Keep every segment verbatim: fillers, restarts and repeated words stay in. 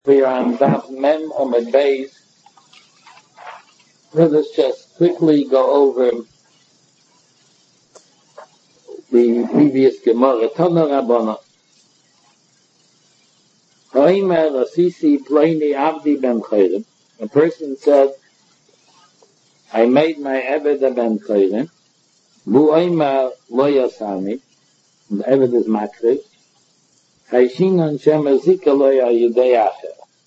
We are on Daf Mem Amud Beis. Let us just quickly go over the previous Gemara. Tana Rabbana. Ha'omer Asisi Ploni Avdi Ben Chayrim. A person said, I made my Eved a Ben Chayrim. Bu Omer Lo Yasani. The Eved is Makriv. Chayshinon Shem Azika Lo Yayudei Acher.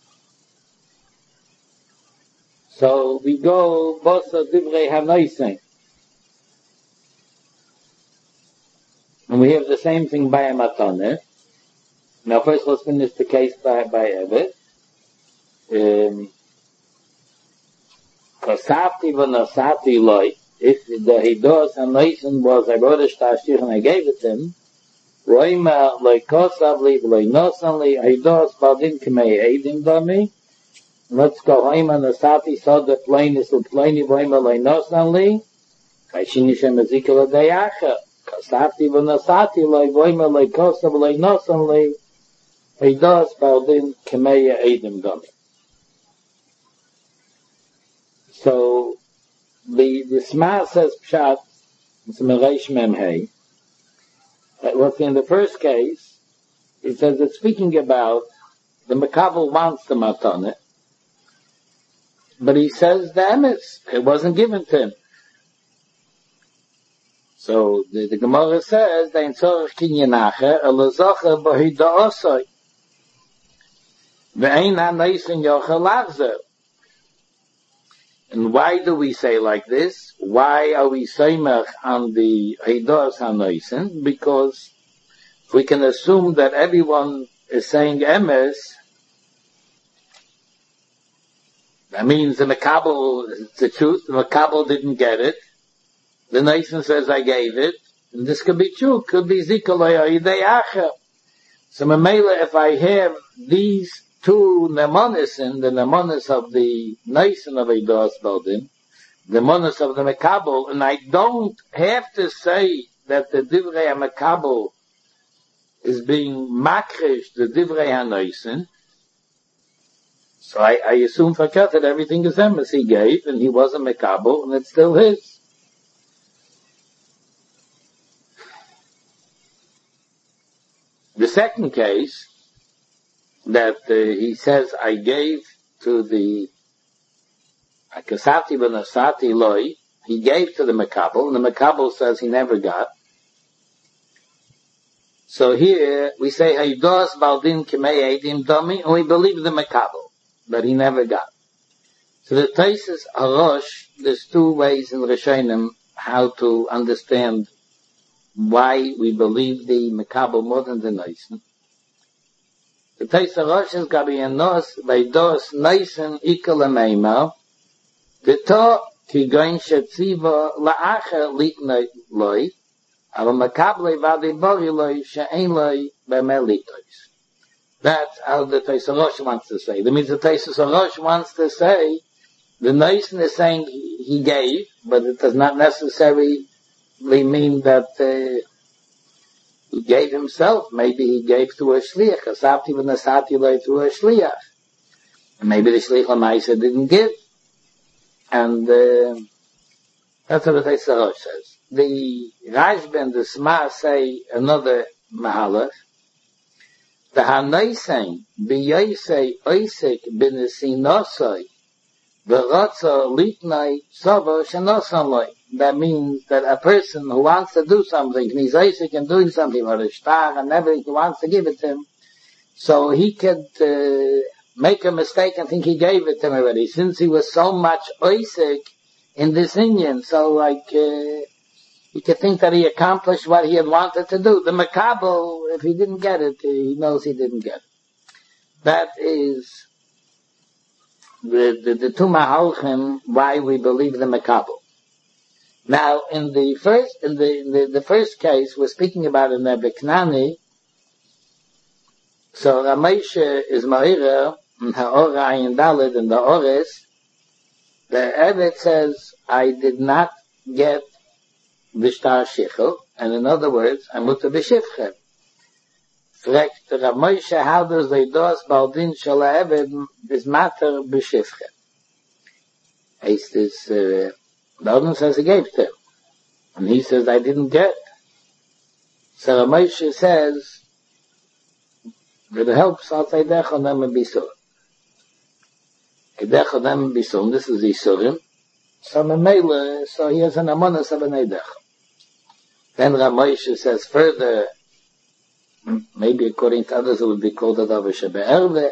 So we go Bosa Divrei HaNoisen. And we have the same thing by a Mataneh. Now first let's finish the case by, by Eved. Um, Kosati v'nosati loi. If the Hidos HaNoisen was, I wrote a Shtashir and I gave it to him. Roima loi kosav li v'loi nosan li. Hidos baldin k'mei eidim dami. Let's go home on the Sati, so the plane is the plane, Voima Leinosanli, Kaishini Shem Ezekiel Dayacha, Kasati Vanasati, Loi Voima Leikosa, Leinosanli, Hidas Baldin, Kameya Edim Dami. So, the, the Sma says Pshat, it's Mereish Memhei, that what's in the first case, it says it's speaking about the Makabel wants the Mataneh, but he says the emes, it wasn't given to him. So the, the Gemara says, "Dein tzorich kinyenacher elazacher b'hida osay, ve'ein ha'neisen yochel lachzer." And why do we say like this? Why are we seimach on the hidas ha'neisen? Because we can assume that everyone is saying emes. That means the Makabel, it's the truth, the Makabel didn't get it. The nation says I gave it. And this could be true, could be Zikalaya Yideyacha. So Mamela, if I have these two Nemonis in the Nemonis of the nation of Eidos Baldim, the Nemonis of the Makabel, and I don't have to say that the Divrei HaMakabel is being makrish, the Divrei HaNoisen. So I, I assume for Kat that everything is emes he gave, and he was a Mekabel, and it's still his. The second case, that uh, he says, I gave to the Akasati v'Nasati Loi, he gave to the Mekabel, and the Mekabel says he never got. So here, we say, Haydos Baldin Kimei Eidim Domi, and we believe the Mekabel. But he never got. So the Taisus Arosh, there's two ways in Rishonim how to understand why we believe the Mekabel more than the Neisen. The Taisus Arosh is Gabi Enos, Veidos Neisen Ikel Ameima, V'to Ki Goin Shetziva La'acher Litnei Loi, Ava Mekabel Vadi Bori Loi She'en Loi B'Melitois. That's how the Taisus Arosh wants to say. That means the Taisus Arosh wants to say the nation is saying he gave, but it does not necessarily mean that uh, he gave himself. Maybe he gave to a shliach. Asapti v'nasati lay to a shliach. And maybe the shliach l'maisa didn't give. And uh, that's what the Taisus Arosh says. The Rashba and the Sma say another mahalach. The Hanaisen, B'yosei Oisek B'nesinosoi, V'rotza Litnai Sovo Shenosanloi. That means that a person who wants to do something, and he's Oisek and doing something, or a star and everything, he wants to give it to him, so he could uh, make a mistake and think he gave it to him already, since he was so much Oisek in this Indian. So like, uh, he could think that he accomplished what he had wanted to do. The Makabel, if he didn't get it, he knows he didn't get it. That is the, the, the two Mahalchim, why we believe the Makabel. Now, in the first, in the, in the, the first case, we're speaking about in the Beknani, so Ramesha is Ma'ira, and Ha'ora Ayin Daled, and the Ores, the Eved says, I did not get Vishtar Shichel, and in other words, I'm mutar b'shivchem. fragt der Moshe, how does they dos baldin shel ha'eved is matter b'shifche? Heißt es, uh, the Odin says he gave to him. And he says, I didn't get. So the Moshe says, with the help of Eidech on them and Bisur. Eidech on them and Bisur, this is Isurim. So Memele, so he has an amonas of an Eidech. Then Ramoshe says further, maybe according to others it would be called a Davar Shebe'erve,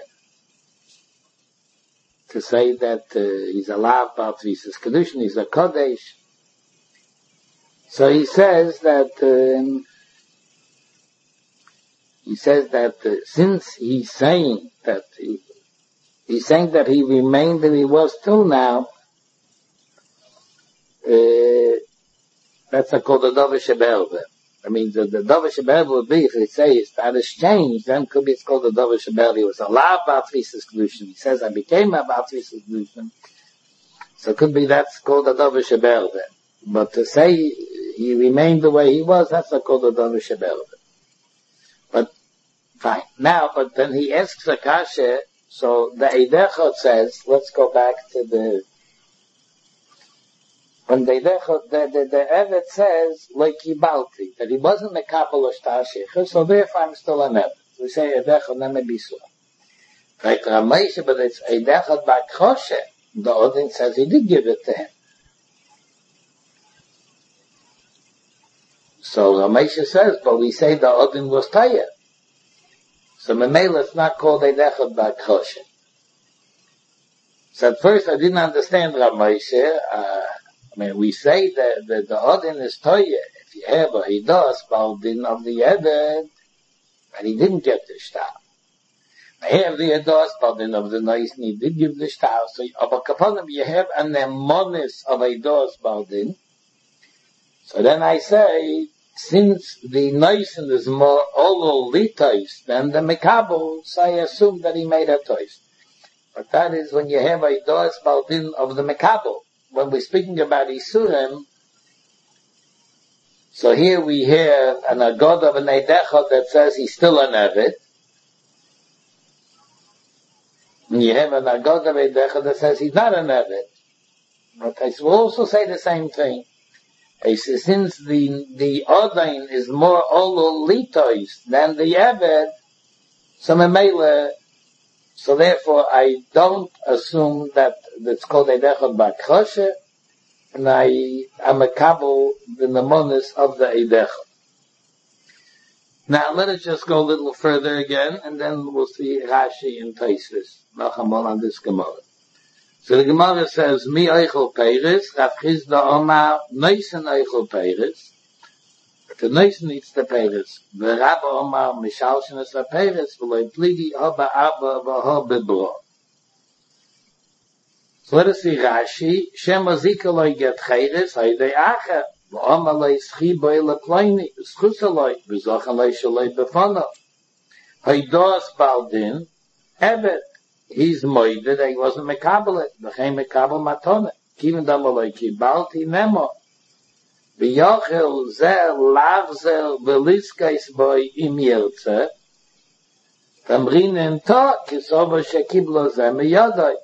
to say that uh, he's a lav part Visas Kedushin, he's a Kodesh. So he says that, um, he says that uh, since he's saying that he, he's saying that he remained and he was till now, uh, that's a called a Davar Shebe'erve. I mean, the, the Davar Shebe'erve would be, if they say his status changed, then could be it's called the Davar Shebe'erve. He was a lav part Visas Kedushin. He says, I became a part Visas Kedushin. So it could be that's called a Davar Shebe'erve. But to say he remained the way he was, that's not called a Davar Shebe'erve. But, fine. Now, but then he asks a kasha, so the Eidechot says, let's go back to the, when the Eidechot, the, the, the Evet says, like Yibalti, that he wasn't a Kabbalah or Shtar Shecher, so therefore I'm still an Evet. We say Eidechot Neme Bisur. Right, Ramesha, but it's Eidechot Bakoshe. The Odin says he did give it to him. So Ramesha says, but we say the Odin was tired. So Memela is not called Eidechot Bakoshe. So at first I didn't understand Ramesha. Uh, I mean, we say that, that the Odin is Toye. If you have a Hidos, Baldin of the Eded, and he didn't get the Shtar. I have the Hidos, Baldin of the Nois, and he did give the Shtar. So, but Kaponim, you have an Emonis of Hidos, Baldin. So then I say, since the Noisen is more Olo Litais than the Mekabel, so I assume that he made a Tois. But that is when you have a Hidos, Baldin of the Mekabel. When we're speaking about Isurim, so here we have an agod of an Eidechot that says he's still an Eved. And you have an agod of Eidechot that says he's not an Eved. But I will also say the same thing. I say, since the, the Odain is more Olo Litois than the Eved, so Memele, so therefore I don't assume that it's called Eidechot Bakoshe, and I am a Kabul the Nemonis of the Eidechot. Now let us just go a little further again, and then we'll see Rashi and Tosfos. Nachamol on this Gemara. So the Gemara says, Mi Eichel Peiris, Rav Chizda Omar, Neisen Eichel Peiris. The Neisen eats the Peiris. The Rabba Omar, Mishalshin is the Peiris, V'loi Pligi, Hoba Abba, V'ho Bibro. So let us see Rashi, Shem Azika Loi Get Cheiris, Haidei Acher, V'omar Loi Schi Boi Leploini, Schusa Loi, V'zochen Loi Shaloi Befono. Haidos Baldin, Evet. He's moide that he wasn't mekabel it. V'chein mekabel matone. Kivin damaloi kibalti nemo. V'yochel zeh lachzel v'liskais boi im yirtze. Tamrinen to kisovo shekiblo zeh miyodoi.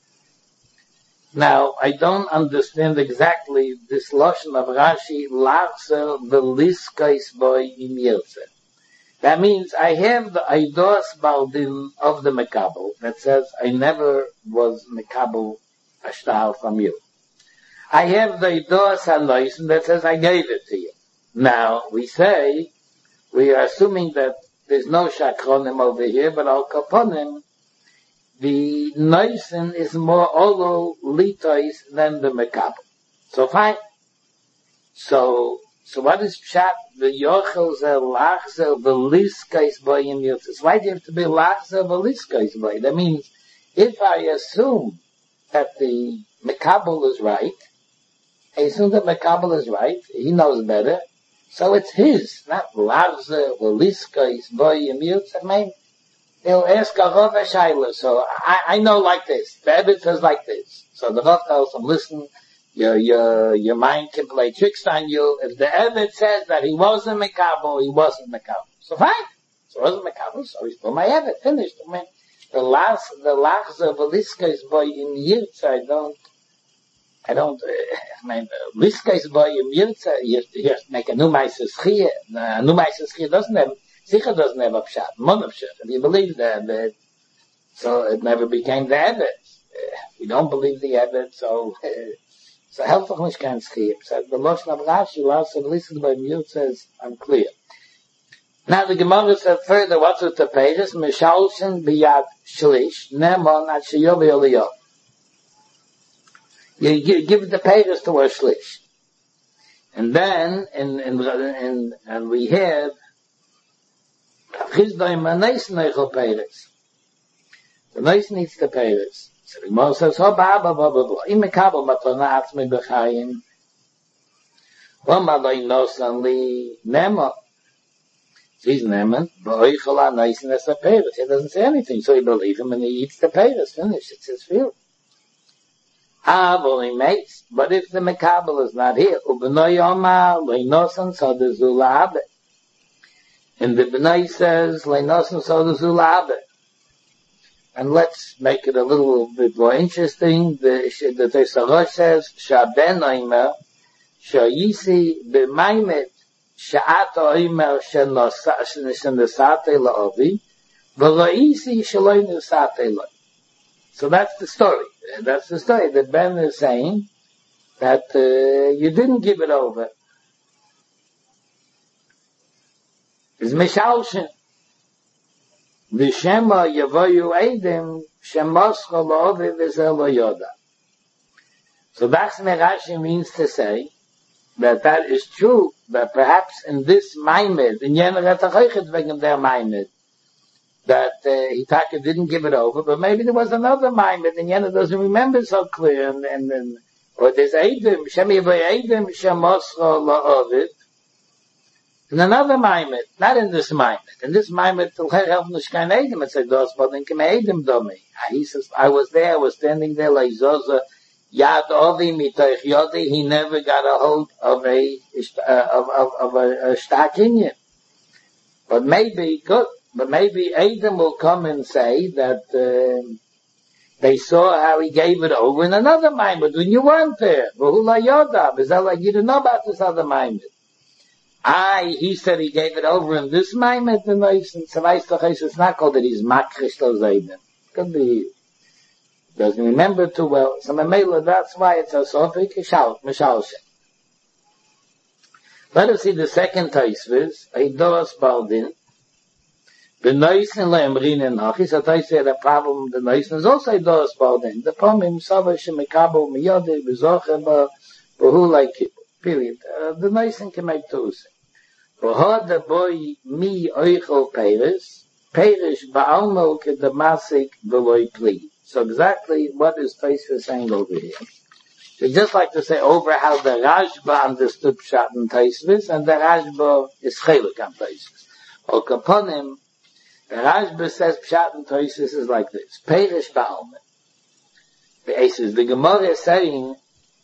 Now, I don't understand exactly this lotion of Rashi, lachzel v'liskais boi im yirtze. That means I have the Eidos Baldin of the Mekabel that says I never was Mekabel Ashtal from you. I have the Eidos Hanoisen that says I gave it to you. Now, we say, we are assuming that there's no Shakronim over here, but Al Kaponim, the Noisen is more Olo Litois than the Mekabel. So fine. So, So what is Pshat? The Yochel Zer Lachzer V'liskais Boy in Yotzis. Why do you have to be Lachzer V'liskais Boy? That means, if I assume that the Mekabel is right, I assume that Mekabel is right, he knows better, so it's his, not Lachzer V'liskais Boy in Yotzis. I mean, he'll ask a Rav Shaila, so I, I know like this. The Ebed says like this. So the Rav tells him, listen, Your, your, your mind can play tricks on you. If the Eved says that he wasn't Mekabel, he wasn't Mekabel. So fine. So it wasn't Makabel, so he's still my Eved, finished. I mean, the last, the lachza of Liska's boy in Yirtza, I don't, I don't, uh, I mean, uh, Liska's boy in Yirtza, you have to, you have to make a new Meises Chiyah. A new Meises Chiyah doesn't have, Sicher doesn't have a pshat, mon of pshat. If you believe that, that, so it never became the Eved. Uh, we don't believe the Eved, so, uh, so helpful nicht kein Chiyah. So the Lashon of Rashi, last of Liska's boy in Yirtza is unclear. Now the Gemara said further, what's with the pages? Mishalshin biyad shlish, nemon at sheyovi oliyot. You give, give the pages to a shlish. And then, in, in, in, and we have, Chizdoim aneis neichel pages. The neis needs the pages. So the Gemara says, ho ba ba ba ba ba, im mekabel matana atzmi b'chayim, ho ma lo inosan li nemon. He's Neman, but Oichola nice and that's the Paris. He doesn't say anything, so he believes him and he eats the Paris. Finished. It's his field. Ah, well, he makes. But if the Mekabel is not here, Ubenoy Omar, Leinosan, so the Zula Abe. And the Benay says, Leinosan, so the Zula Abe. And let's make it a little bit more interesting. The, the Tesarosh says, Shaben Oimer, Shayisi B'maimet, Sha'at oimer shenesate la'ovi, v'la'isi shaloi nesate lo. So that's the story. That's the story that Ben is saying that uh, you didn't give it over. It's mishalshin. V'shema yavoyu eidim shemoscha la'ovi v'zel lo yoda. So that's what Rashi means to say that that is true, that perhaps in this Maimed, in Yener Etachaychet wegen der Maimed, that uh, Hitaka didn't give it over, but maybe there was another Maimed, and Yener doesn't remember so clear, and, and, and or there's Eidim, Shem Yevay Eidim, Shem Moscha La'ovid, in another Maimed, not in this Maimed. In this Maimed, Tulcher help Nishkan Eidim, it said, Dos Bodin Kem Eidim Domi. He says, I was there, I was standing there, like Zoza, Yad Ovi mitoich Yodi, he never got a hold of a, uh, of, of, of a, a Shtak Inyan. But maybe, good, but maybe Adam will come and say that, uh, they saw how he gave it over in another Maimed when you weren't there. V'hula Yoda, is that like you didn't know about this other Maimed? I, he said he gave it over in this Maimed, and I said, it's not called that he's Makrish to Zayden. Could be, doesn't remember too well. So Mamela, that's why it's a Sophic Mishalshe. Let us see the second Taisvis, Eidos Baldin. The Noisen Le'emrin and Nach. He's a Taisvis, the problem, the Noisen is also Eidos Baldin. The Pomim, Sava, Shemikabo, Miyode, Bezocheba, Behu, like it. Period. Uh, the Noisen can make two. Beho the boy, mi oichel Peres, Peres ba'almo ke the Masik, Veloy Pli. So exactly what is Taisva saying over here. So just like to say over how the Rashba understood Pshat and Taisvis, and the Rashba is Chelik on Taisvis. Or Kaponim, the Rashba says Pshat and Taisvis is like this. Perish Ba'alme. The Aces, the Gemara is saying,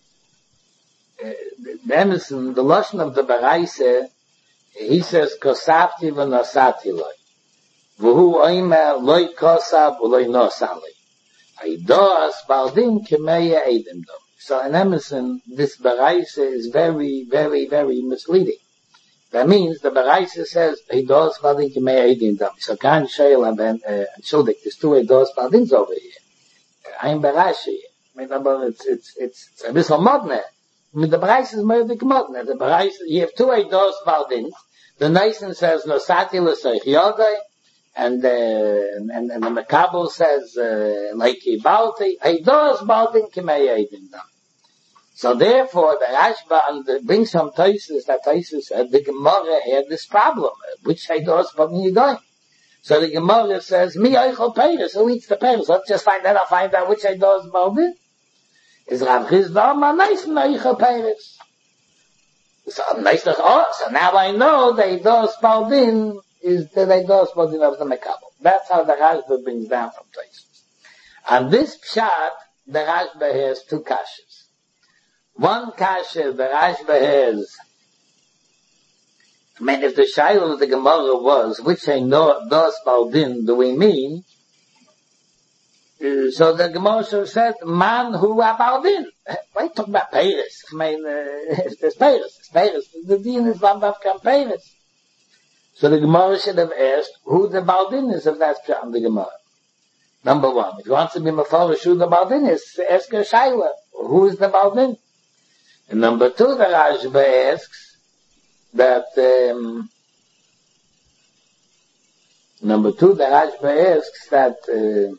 uh, the Emerson, the Lashon of the Baraise, he says, Kosavti v'nosati loi. V'hu oimer loi kosav v'loi nosali. Eidos Baldim Kemeya Eidim Dom. So in Emerson, this Baraisa is very, very, very misleading. That means the Baraisa says Eidos Baldim Kemeya Eidim Dom. So Khan Sheil and Ben Shuldik, there's two Eidos Baldims over here. I'm Barashi. I mean, it's it's it's it's a bit modern. I mean, the Baraisa is more like modern. The Baraisa, you have two Eidos Baldims. The Nason says Nosati L'Seich Yodai. And, uh, and, and the Makabel says, uh, like he balti, he does baltin kimei dam. So therefore, the Rashba brings some Taisus, that Taisus said, the Gemara had this problem, which he does baltin you going. So the Gemara says, mi oichel Peres, who eats the Peres? Let's just find out, I'll find out which he does baltin. Is Rav Chisda, ma nice mi oichel Peres. So, nice, oh, so now I know that he does baltin, is the Eidos Bodin of the Mekabel. That's how the Rashba brings down from places. And this Pshat, the Rashba has two kashas. One kasha, the Rashba has, I mean, if the Shaila of the Gemara was, which I know, dos baldin do we mean? Uh, so the Gemara should have said, man who are baldin. Why talk about Paris? I mean, uh, if there's Paris, it's Paris. The deen is one that can Paris. So the Gemara should have asked who the baldin is, if that's on the Gemara. Number one, if you want to be mafarish who the baldin is, ask a Shaila, who is the baldin? And number two, the Rashba asks, that, um, number two, the Rashba asks that, uh,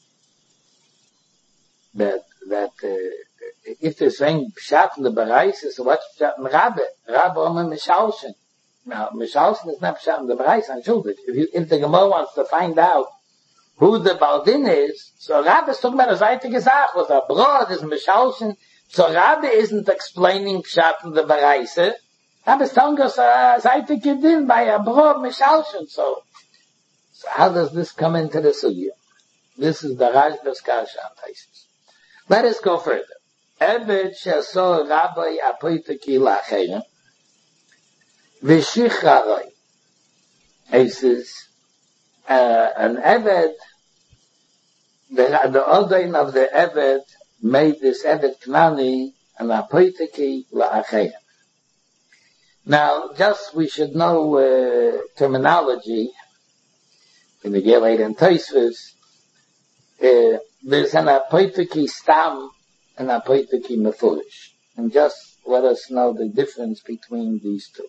that, that, uh, if they're saying Pshat in the Bereis, so what's Pshat in Rabbe? Rabbe Omer Mishalshin. Now, Mishalshin is not Pshat in the Bereis, I'm sure that if you, if the Gemara wants to find out who the Baldin is, so Rabbe is talking about a Zayte Gesach, was a broad, is Mishalshin, so Rabbe isn't explaining Pshat in the Bereis, Rabbe is telling us a Zayte Kedin by a broad Mishalshin, so, so how does this come into the Sugya? This is the Rashba's Kasha on Taisis. Let us go further. Eved she'aso Rabbi apoiteki la'achayim v'shicharoi. He says, uh, an Eved, the, the Odain of the Eved made this Eved Knani an apoiteki la'achayim. Now, just we should know uh, terminology in the Geleit and Tosfos. Uh, there's an apoiteki stam and apoiteki mefurish. And just let us know the difference between these two.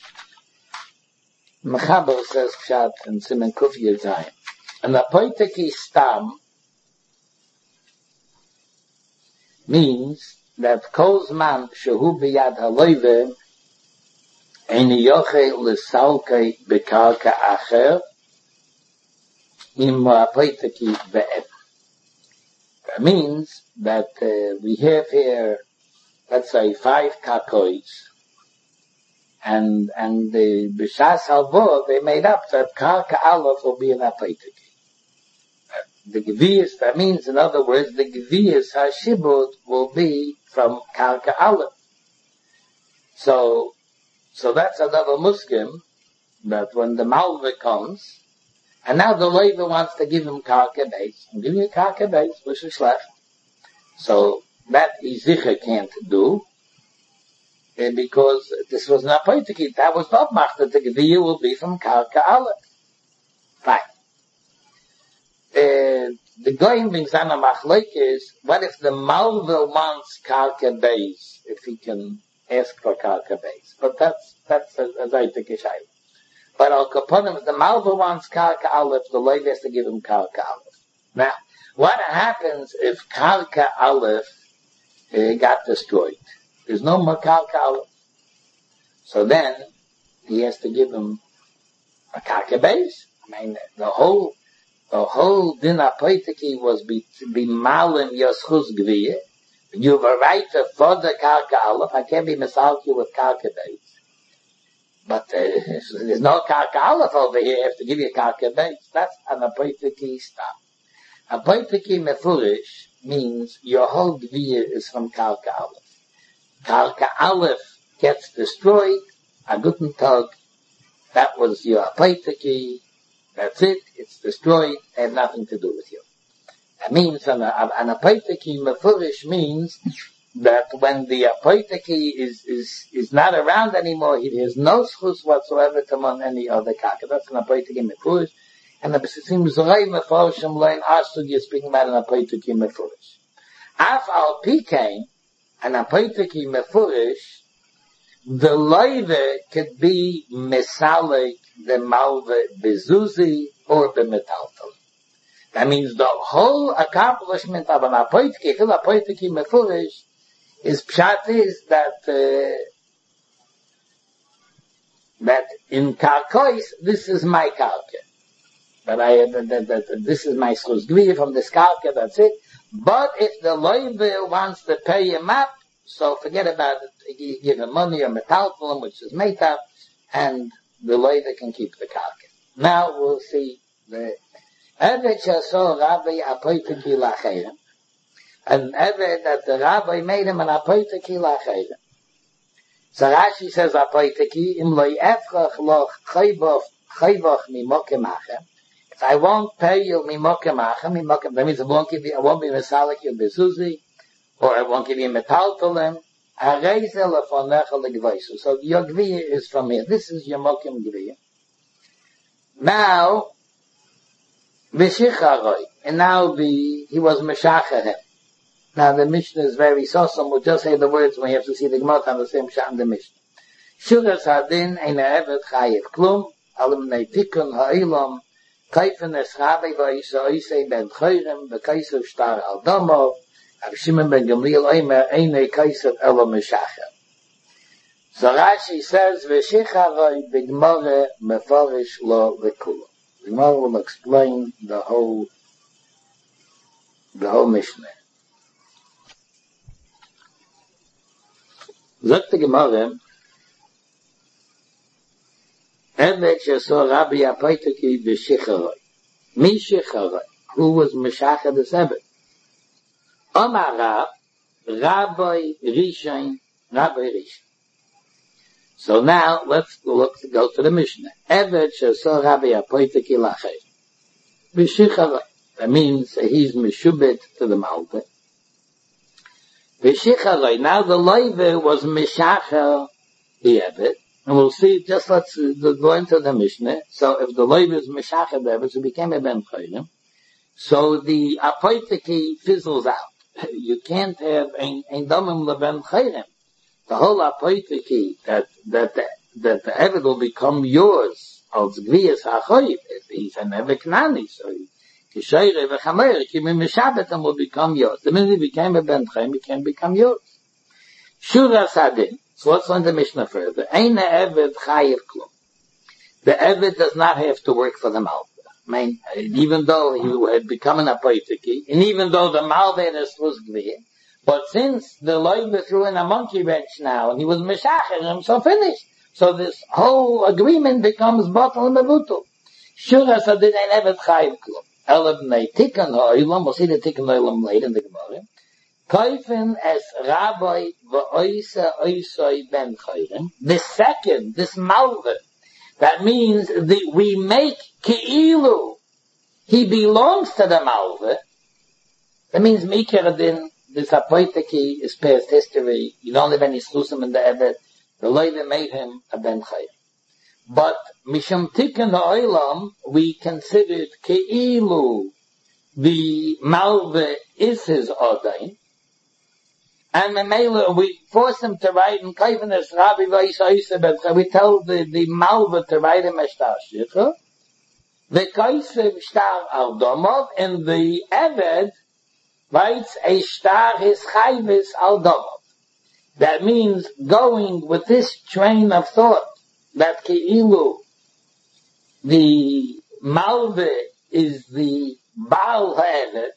Mechaber says Pshat in Simen Kuf Yezayim. An apoiteki stam means that kozman shehu biyad haloive ein yochel lesalkei bekarka acher im apoiteki ve'et. That means that uh, we have here, let's say, five karkois, and and the b'shas halvo they made up that karka aleph will be an apoiteki. The geviyas, that means, in other words, the geviyas hashibud will be from karka aleph. So, so that's another muskim that when the malva comes. And now the Levi wants to give him karka base. I'm giving you karka base, which is left. So that Izicha can't do. And because this was not apoiteki, that was not mach, that the Geviya will be from karka aleph. Fine. Uh, the Goyim brings down a machlok is, what if the Malva wants karka base, if he can ask for karka base? But that's, that's a, a Zayte Keshayim. But Al Kaponim, the Malva wants Karka Aleph, the Levi has to give him Karka Aleph. Now, what happens if Karka Aleph uh, got destroyed? There's no more Karka Aleph. So then, he has to give him a Karka base. I mean, the whole, the whole Din HaPoiteki was be, to be Malim Yoschus Gviye. You have a right to for the Karka Aleph. I can't be misalki with Karka base. But uh, there's no karka aleph over here. You have to give you karka base. That's an apoiteki stam. Apoiteki mefurish means your whole gviya is from karka aleph. Karka aleph gets destroyed. A guten tag. That was your apoiteki. That's it. It's destroyed. It had nothing to do with you. That means an, an apoiteki mefurish means that when the apoiteki is, is, is not around anymore, he has no schus whatsoever to on any other karka. That's an apoiteki mefurish. And the Besisim Zorei Meforshim Lein Asud, you're speaking about an apoiteki mefurish. Af al pikein, an apoiteki mefurish, the loive could be mesalik, the malve bezuzi, or the metaltal. That means the whole accomplishment of an apoiteki, fil apoiteki mefurish, is pshat is that uh, that in karkois this is my karka, that I that, that, that this is my schus gviya from this karka. That's it. But if the loive wants to pay him up, so forget about it. You give him money or metaltalum, which is meta, and the loive can keep the karka. Now we'll see the Eved she'aso Rabbi apoiteki la'achayim. An Eved that the Rabbi made him an apoiteki la'achayim. So Rashi says, Apoiteki, im loi efrach loch chayvoch, chayvoch mi mokem achem. If I won't pay you mi mokem achem, mi mokem, that means I won't give you, I won't be mesalik you bezuzi, or I won't give you metal to them. Areize lefonecha legvaisu. So your gviya is from here. This is your mokem gviya. Now, v'shicharoi, and now the, he was meshachahem. Now the Mishnah is very awesome. We'll just say the words when you have to see the Gemara on the same shot in the Mishnah. Shuras hadin ein evet chayev klum, alim nei tikun ha'ilam, kaifen eschabe v'isa oisei ben choyrem, v'kaisav shtar al domo, Rav Shimon ben Gamliel oimer ein nei kaisav elo meshacher. So Rashi says, v'shicharoi b'gmore meforish lo v'kulo. The Gemara will explain the whole, the whole Mishnah. Sagt die Gemara, Evet sheso Rabbi Apoiteki b'shicharoi. Mi shicharoi. Who was Meshacha the Sebet? Omar Rab, Rabbi Rishon, Rabbi Rishon. So now, let's look, go to the Mishnah. Evet sheso Rabbi Apoiteki lachay. B'shicharoi. That means he's Meshubet to the Malta. Now the Leiva was Meshacha the Evet, and we'll see, just let's go into the Mishnah. So if the Leiva is Meshacha the Evet, so it became a Ben Chayim. So the Apoiteki fizzles out. You can't have ein Domim LeBen Chayim. The whole Apoiteki, that, that, that, that the Evet will become yours, als Gvias HaChoyim, he's an Evet Knani, so he, Kishoyre v'chamer, ki min meshabetam will become yours. The minute he became a Ben Chaim, he can become yours. Shura sadin. So let's learn the Mishnah further. Ein ha'eved chayiv klum. The Eved does not have to work for the Malva. I mean, even though he had become an apoiteki, and even though the Malva was Gvir, but since the Leiva threw in a monkey wrench now, and he was meshacher him, so finished. So this whole agreement becomes batal and mevutul. Shura sadin ein ha'eved chayiv klum. Elab nei tikkun ha'olam, we'll see the tikkun ha'olam later in the Gemara. Kaifen es rabbi v'oisa oisoi ben chayrim. The second, this malva, that means the, we make ki'ilu, he belongs to the malva. That means mikeradin, this apoiteki is past history. You don't have any slusim in the Evet. The Leiva made him a ben chayrim. But mishum tikkun ha'olam, we considered ke'ilu the malva is his odain, and memela we force him to write in kaivenes rabbi v'isa ben. We tell the the malva to write him a shtar shicha, the kaisev shtar al domov, and the eved writes a shtar his chayvis al domov. That means going with this train of thought, that Keilu, the Malve is the Baal Ha'evet,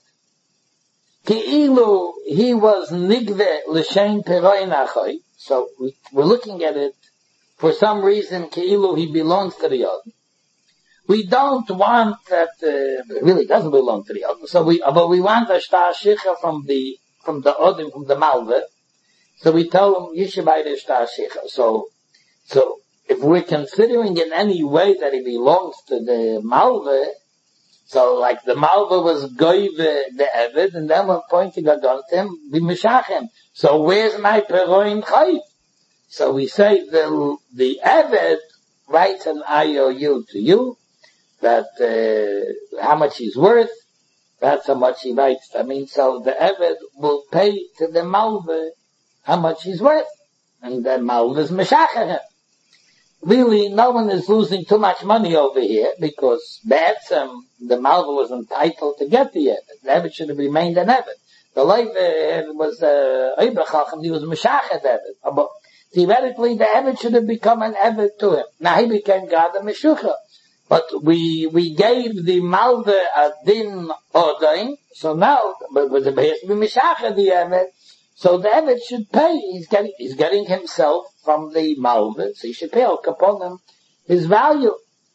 Keilu, he was Nigve L'Shein Peroi Nachoi, so we, we're looking at it, for some reason Keilu, he belongs to the other. We don't want that, uh, it really doesn't belong to the other, so we, but we want a Shtar Shicha from the, from the Odim, from the Malve, so we tell him, Yishabai the Shtar Shicha, so, so, if we're considering in any way that he belongs to the Malva, so like the Malva was Goive the Eved, and then we're pointing against him, we mishach him. So where's my Peroin Chayv? So we say the, the Eved writes an I O U to you, that, uh, how much he's worth, that's how much he writes. I mean, so the Eved will pay to the Malva how much he's worth. And the Malva is mishach him. Really, no one is losing too much money over here, because Be'etzem, the Malva was entitled to get the Evet. The Evet should have remained an Evet. The Leiva was, uh, Eibachachim, he was Meshachet Evet. But theoretically, the Evet should have become an Evet to him. Now he became God the Meshucha. But we, we gave the Malva a din odain, so now, but, but it has to be Meshachet the Evet. So the Evet should pay. He's getting, he's getting himself from the Malva, so he should pay al kaponim his value.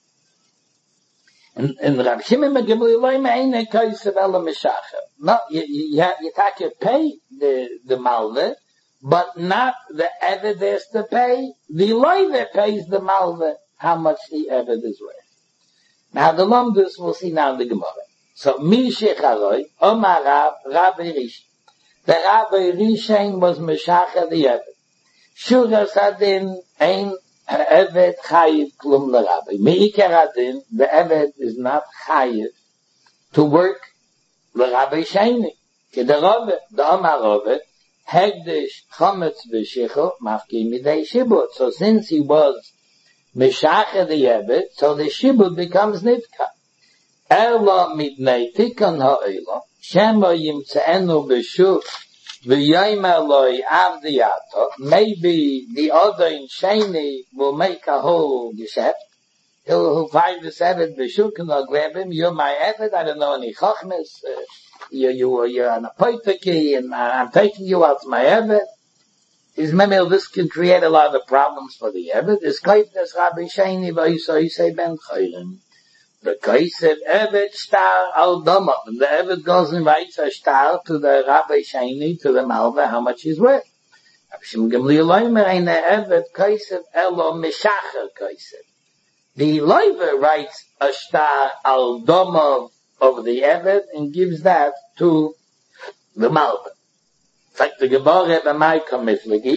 And, and Rav Shimon ben Gamliel loyme eine kaisav ela meshacha. No, you, you, you, you take pay the, the Malva, but not the Eved has to pay. The Loive pays the Malve how much the Eved is worth. Now the Lomdus we'll see now in the Gemara. So, Mi Shecharoi, Omar Rab, Rabbi Rish. The Rabbi Rishain was Meshacha the Eved. Shura Sadin, Ein Eved Chayiv Klum LaRabbi. Me'ikar Adin, the Eved is not Chayiv to work LaRabbi Shaini. Ke the Rabbi, the Omar Rabbi, Hegdish Chometz V'Shicho, Mafki Midei Shibut. So since he was Meshacha the Eved, so the Shibut becomes Nitka. Erlo Midnei Tikon Ha'elo, Shemo Yimtze'enu B'Shuk, V'yoymer Loi Avdiyato, maybe the other in Sheni will make a whole geschäft. He'll, he'll find this Eved B'Shuk and I'll grab him. You're my Eved, I don't know any Chochmes, uh, you, you, you're an apothecary and I'm taking you out to my Eved. Is maybe this can create a lot of problems for the Eved. Is Kaifnes Rabbi Sheni V'Yisoi say Ben Chayrim. The Kaisef Eved star al Doma. And the Eved goes and writes a star to the Rabbi Sheni, to the Malva, how much he's worth. Abshim Gamliel Loimer ein Eved Kaisef elo Meshacher Kaisef. The Loiver writes a star al Doma of the Eved and gives that to the Malva. It's like the Gebore B'mai Kamiflegi.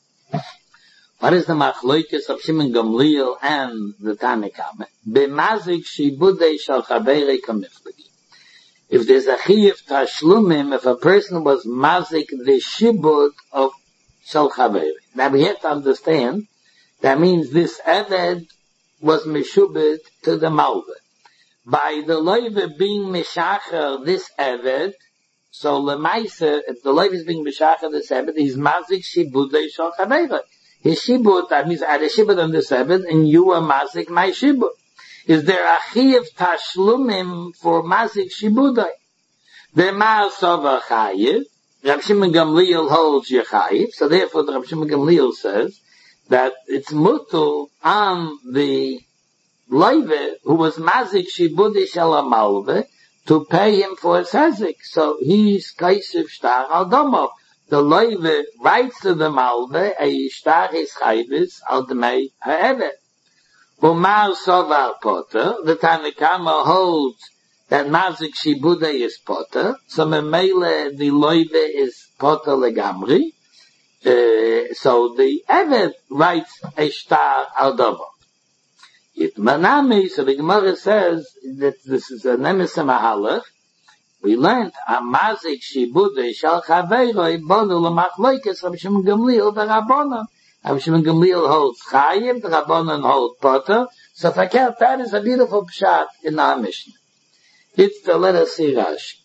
What is the machloikes of Shimon Gamliel and the Tanakame? B'mazik shibudei shal chaverei kamiflegi. If there's a chiyuv tashlumim, if a person was mazik the shibud of shal chaverei. Now we have to understand, that means this Eved was meshubed to the Malve. By the Loive being meshacher this Eved, so lemaisa, if the Loive is being meshacher this Eved, he's mazik shibudei shal chaverei. His shibut, that means I had a shibut on the seventh, and you were mazik my shibut. Is there a chiyuv tashlumim for mazik shibudai? The ma'asava chayiv, Rav Shimon Gamliel holds your chayiv, so therefore the Rav Shimon Gamliel says that it's mutul on the Leive, who was mazik shibudai shel malve, to pay him for his hazik. So he's kaisiv shtar al domov. The Loive writes to the Malve, a shtar his chayvis al demei ha'evet. Umar sovar potter, the Tanakama holds that mazik shibude is potter, so memele the Loive is potter legamri, uh, so the Evet writes a shtar al domo. It manami, so the Gemara says that this is a nemes mahalach. We learned a mazik shibude shal chaveiroi bonu l'machloikes Rav Shimon Gamliel v'Rabbanan. Rav Shimon Gamliel holds chayim, the Rabbanan hold potter. So fakir, that is a beautiful pshat in our Mishnah. It's the let us see Rashi.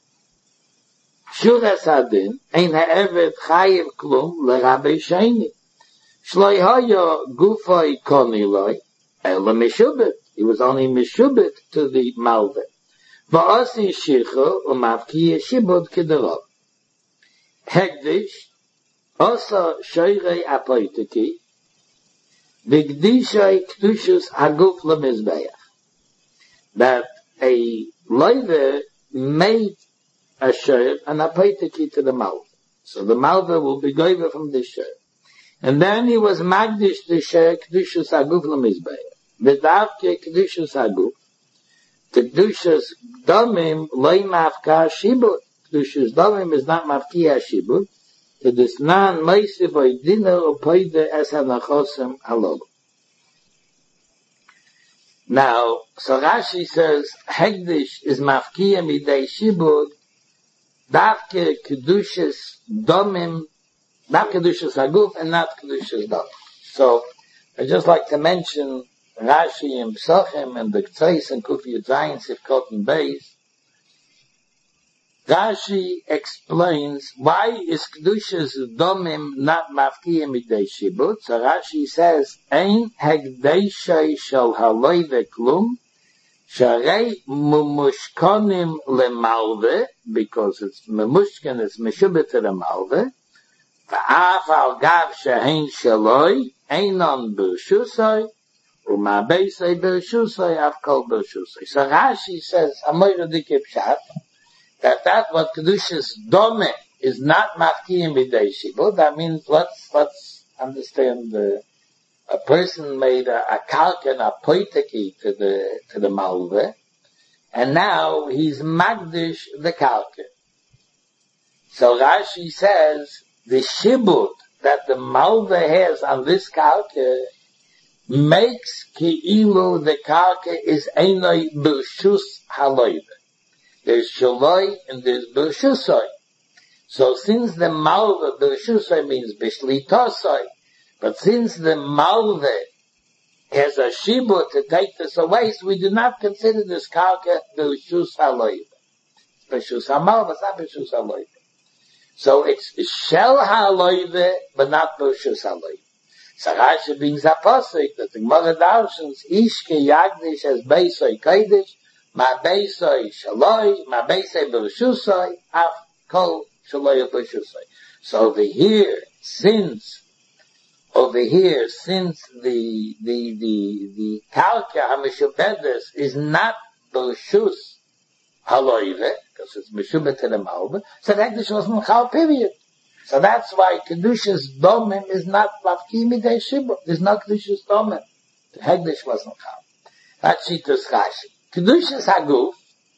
Shuras adin ein ha'eved chayim klum l'Rabbi Sheni. Shloi hoyo gufoi koniloi ela meshubet. He was only meshubet to the Malve. Va'asi shicha u'mavkiya shibud k'derov. Hegdish, osa shoyrei apoitiki, v'gdishay k'tushus haguf l'mizbeach. That a loiver made a shoyr an apoitiki to the malva. So the malva will be goyver from the shoyr. And then he was magdish the shoyr k'tushus haguf l'mizbeach. V'davke k'tushus haguf. Kedushas Domim loy mafka shibut. Kedushas Domim is not mafkia shibut. It is non meisiv oidina upoide es hanachosem halol. Now, so Rashi says, Hegdish is mafkia midei shibut, davke kedushas Domim, not kedushas haguf, and not kedushas Domim. So, I just like to mention Rashi and Psachim and the Ktseis and Kufi Yudzayin Sifkot and Beis. Rashi explains why is Kedushas Domim not Mafkiyah Midei Shibut. So Rashi says, Ein Hegdeshai Shal Haloive Klum Sharei Mumushkonim Lemalve, because it's Mumushkan, it's Meshubet to the Malve. Va'af al Gav Shehein Shaloi Einon B'Shusai Uma Beisai B'Shusai Avkol B'Shusai. So Rashi says, Amoyra Dike Pshat, that that what Kedushas Dome is not mafkiyim b'dei shibud. That means let's let's understand the a person made a, a kalken, a poiteki to the to the malve, and now he's magdish the kalken. So Rashi says the shibud that the malve has on this kalken makes ki'ilu the kalken is einoi b'rshus haloive. There's shaloi and there's b'rshusoi. So since the malve b'rshusoi means b'shlitosoi, but since the malve has a shibud to take this away, so we do not consider this kalke b'rshus haloive. B'rshus hamalve, it's not b'rshus haloive. So it's shel haloive, but not b'rshus haloive. So Rashi brings a pasuk that the Gemara darshans ishke yagdish as beisoi kodesh, ma beisoi shaloi, ma beisoi b'rshusoi, af kol shaloi b'rshusoi. So over here, since over here, since the the the the kalka hamishubedes is not b'rshus haloive, because it's mishubed to the malve, so that this was mechal period. So that's why Kedushas Domim is not Mafki Midei Shibud. There's no Kedushas Domim. The Hegdish wasn't Chal. That's Shitas Rashi. Kedushas Haguf,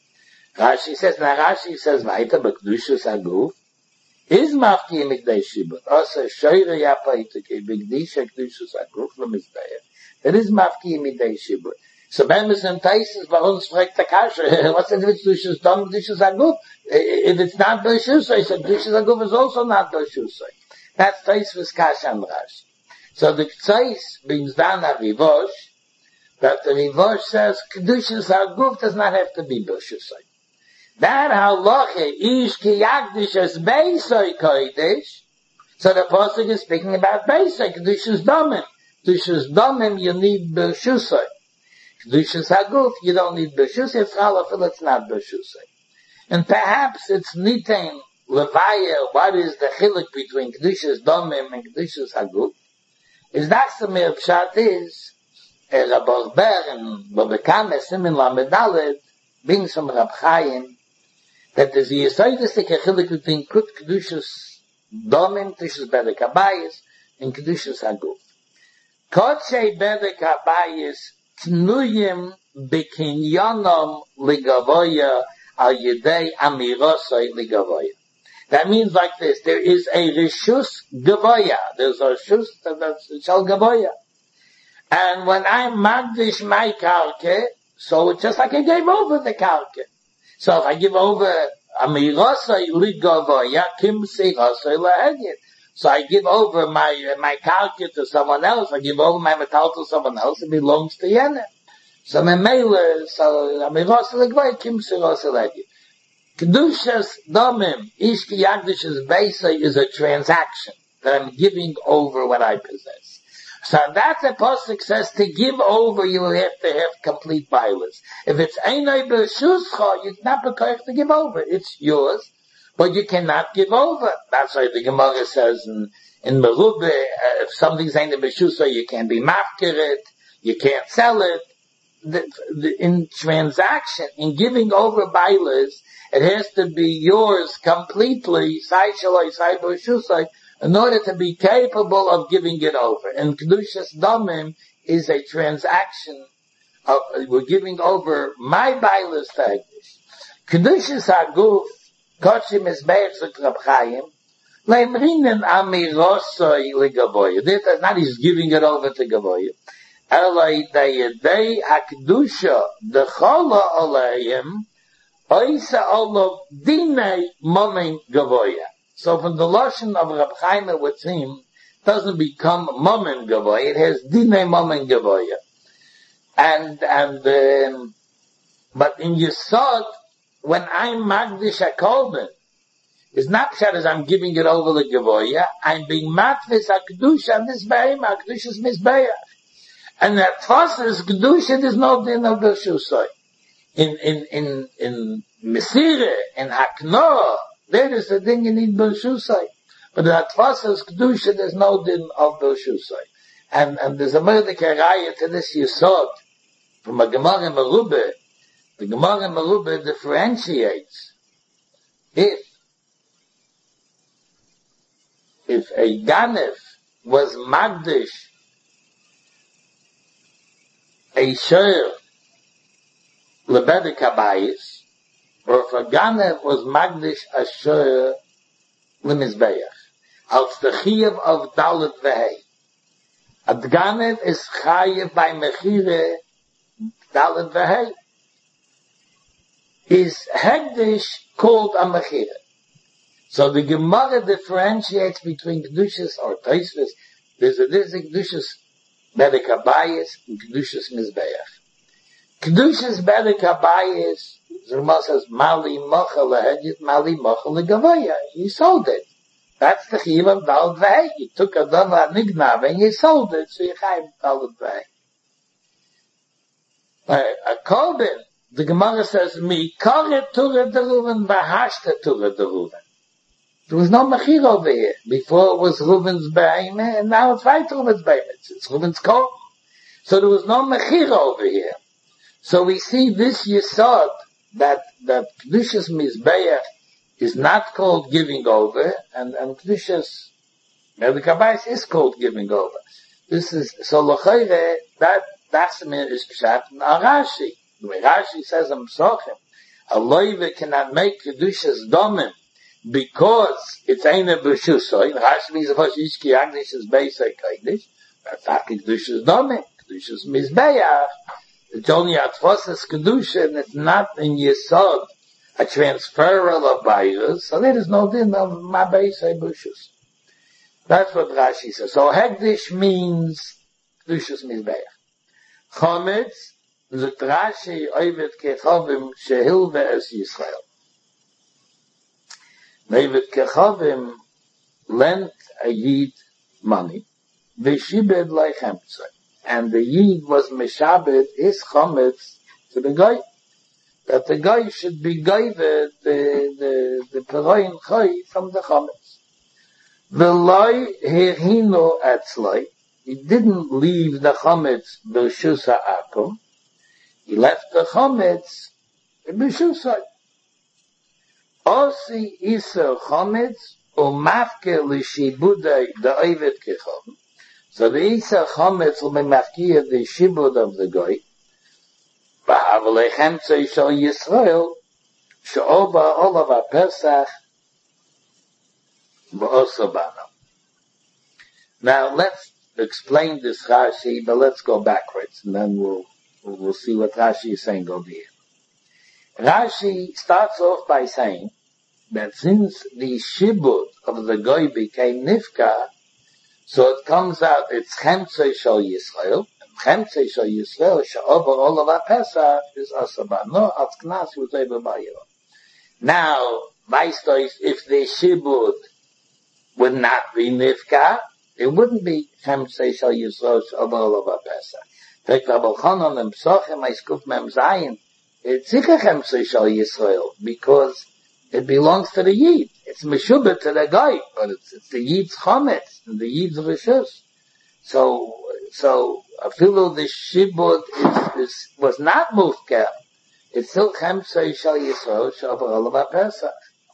Rashi says, now Rashi says, Vaita, but Kedushas Haguf is Mafki Midei Shibud. Also, Shoyre Yapaitake, Bigdisha Kedushas Haguf, Lemizbeya. It is Mafki Midei Shibud. So Bemis and Taisis, by uns fragt the Kasha, what's the difference between Kedushas Dom and Kedushas Haguf? If it's not B'Shusay, so Kedushas Haguf is also not B'Shusay. That's Taisis Kasha and Rashi. So the Tzais brings down a Rivosh, that the Rivosh says Kedushas Haguf does not have to be B'Shusay. That halacha ish ki yagdish as Beisay Kodesh, so the Pasuk is speaking about Beisay, Kedushas Domim. Kedushas Domim you need B'Shusay. Kedushas Haguf, you don't need B'Shusay, it's Halafil, it's not B'Shusay. And perhaps it's Nitain Levaya, what is the chiluk between Kedushas Domim and Kedushas Haguf? Is that some Pshat is, Rabbi Ber and Rabbi Kame, Simin Lamedaled, being some Rab Chaim, that there's a Yisraelistic chiluk between Kedushas Domim, Kedushas Bedek Habayis, and Kedushas Haguf. Kodshe Bedek Habayis, Tnuyim Bekinyonom Ligavoya Al Yedei Amirosoi Ligavoya. That means like this, there is a Rishus Gavoya, there's a Rishus that's Shal Gavoya. And when I magdish my kalke, so it's just like I gave over the kalke. So if I give over Amirosoi Ligavoya, Kim Sirosoi Lahegyet. So I give over my, my kalke to someone else, I give over my metal to someone else, it belongs to Yenem. So my mail, so Amiros Legvay, Kim Siros Legvay. Kedushas Domim, Ish Ki Yagdish's Beisay is a transaction that I'm giving over what I possess. So that the Pasuk says to give over, you will have to have complete violence. If it's Einay B'Shuscha, you're not required to give over. It's yours. But you cannot give over. That's why the Gemara says in, in Merube, uh, if something's ain't a B'Shusha, you can't be mafkir it, you can't sell it. The, the, in transaction, in giving over bailas, it has to be yours completely, sai shaloi, sai B'Shusha, in order to be capable of giving it over. And Kedushas Domim is a transaction of, we're giving over my bailas to Hegdish. Kedushas Haguf, Kochim is Be'etzuk Rab Chaim, Leimrinen Amirosoi Ligavoya. This is not he's giving it over to Gavoya. Elai Dayedei Hakdusha Dechola Aleim Oisa Olav Dinei Momen Gavoya. So from the Lashon of Rab Chaim it would seem doesn't become Momen Gavoya, it has Dinei Momen Gavoya. And, and, um, but in Yesod, when I'm Magdish HaKolben, it's not pshat as I'm giving it over the Gavoya, I'm being matvis HaKedusha Mizbeim, HaKedusha's Mizbeim. And that Tfosses Kedusha, there's no din of B'Shusay. In, in, in, in Mesire, in Haknoah, there is a thing you need B'Shusay. But in Tfosses Kedusha, there's no din of B'Shusay. And, and there's a murder karaya to this Yesod, from a Gemara Merubah. The Gemara Merubah differentiates if if a Ganev was Magdish, a Sher, Lebedek Habayis, or if a Ganev was Magdish, a Sher, Lemizbeach, als the Chiev of Dalet Vehei. A Ganev is Chayev by Mechire, Dalet Vehei. Is Hegdish called a Mechire? So the Gemara differentiates between Kedushas or Tosfos. There's a difference Kedushas Bedek Habayis and Kedushas Mizbeach. Kedushas Bedek Habayis, the Gemara says, Mali Mocha Lehedit, Mali Mocha Legavaya. He sold it. That's the Chiv of Dalet Vehei. He took a Dava Nignav and he sold it, so you Chayev Dalet Vehei. A Korban, the Gemara says, Mi Kare Tura Deruven, Vahashta Tura Deruven. There was no Mechir over here. Before it was Reuven's Beheime, and now it's right Reuven's Beheime. It's Reuven's Korban. So there was no Mechir over here. So we see this Yesod, that, that Kedushas Mizbeach is not called giving over, and, and Kedushas Bedek Habayis is called giving over. This is, so L'chayre, that, that's is Pshat in Rashi. The way Rashi says in Psochim, a loive cannot make Kedushas Domen, because it's eine B'shusoy. Rashi means, of course, Yishki Agnish is Beisay Kodesh. That's not Kedushas Domen. Kedushas Mizbeach. It's only Atfosas Kedusha, and it's not in Yesod, a transferal of Bayros, so there is no din of Ma Beisay B'shus. That's what Rashi says. So Hegdish means Kedushas Mizbeach. Chometz, Zut Rashi, Oivet Kechovim, Shehilve Es Yisrael. David Kechovim lent a Yid money, Veshibed Leichemtzei, and the Yid was Meshabed his Chometz to the guy, that the guy should be gave the the the Peroin Choy from the Chometz. V'loi herhino etzloi, he didn't leave the Chometz b'Reshus ha'akum, he left the Chometz b'Reshus ha'akum. Osi iser chometz umafke l'shibudei da'ovet kechom. So the iser chometz will be mafkia the shibud of the goy. Ba'avalei chemtzei shal Yisrael she'oba olav ha'Pesach ba'osa bano. Now let's explain this Rashi, but let's go backwards and then we'll we'll see what Rashi is saying over here. Rashi starts off by saying that since the shibud of the goy became nifka, so it comes out it's chemtzei shal Yisrael, and chemtzei shal Yisrael she'over all of our Pesach is asaba. No, als knas was over bayiro. Now, if the shibud would not be nifka, it wouldn't be chemtzei shal Yisrael she'over all of our Pesach. Take Rabbi Chanan and Psochim, I skuf mem zayin. It's Zikachem Shal Yisrael, because it belongs to the Yid. It's Meshubah to the guy, but it's, it's the Yid's Chometz, and the Yid's Rishus. So, so, afilu the Shibud is, is, was not Mufker. It's still Chemtzei Shal Yisrael, Shavar Olav HaPesach.